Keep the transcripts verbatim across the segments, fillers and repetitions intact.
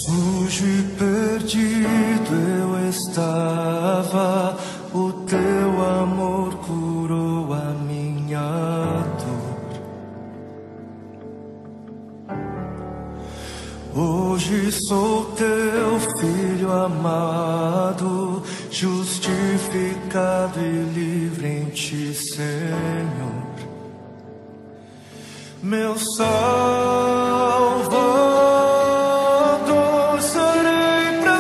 Sujo e perdido eu estava, o teu amor curou a minha dor. Hoje sou teu filho amado, justificado e livre em ti, Senhor, meu Salvador. Serei para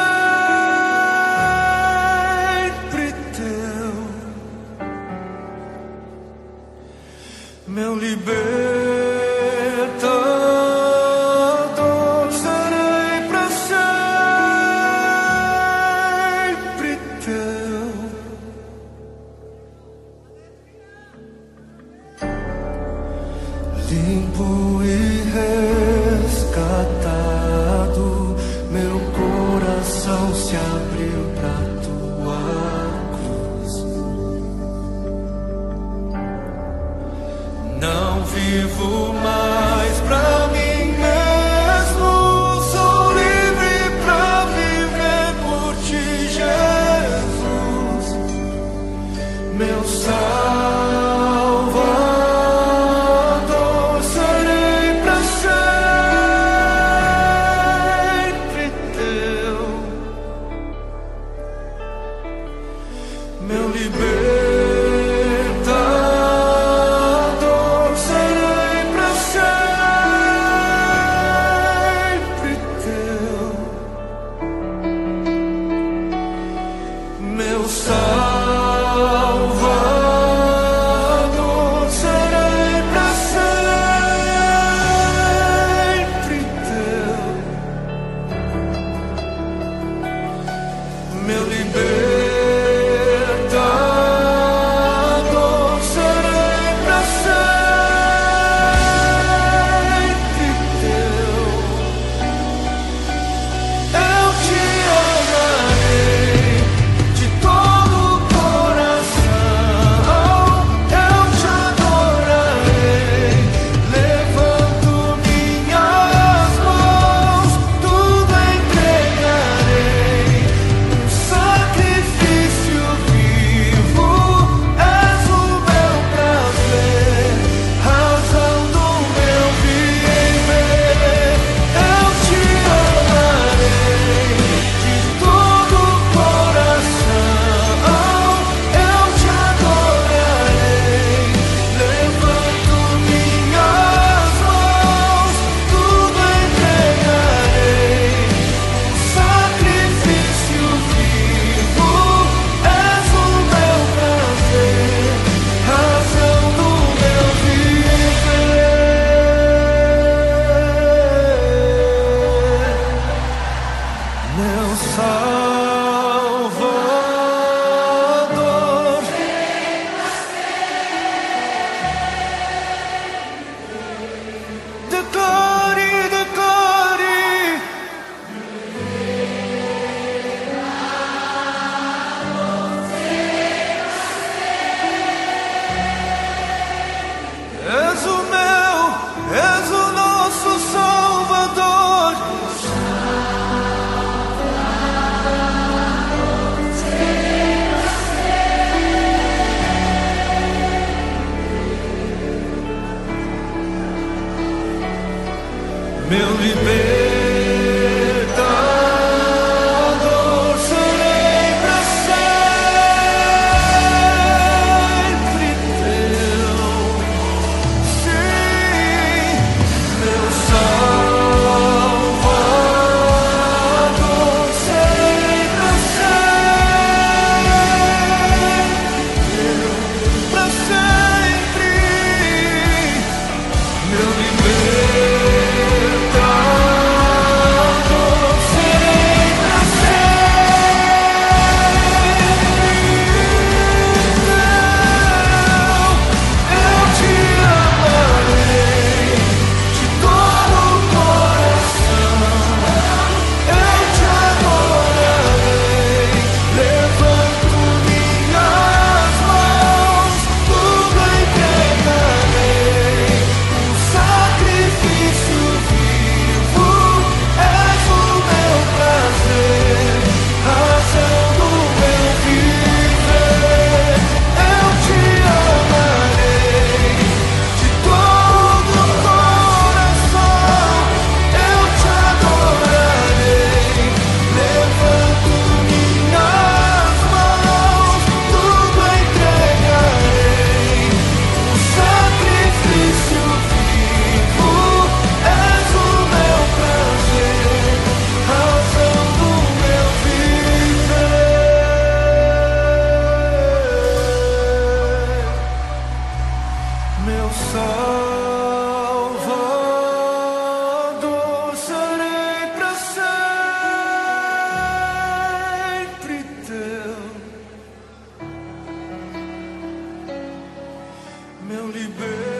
sempre teu, meu libertador. Serei para sempre teu. Limpo e resgatado, meu coração se abriu pra tua cruz. Não vivo mais pra mim mesmo, sou livre pra viver por ti, Jesus, meu Salvador. Serei pra sempre teu, meu libertador. Serei pra Salvador, serei para sempre teu, meu libertador.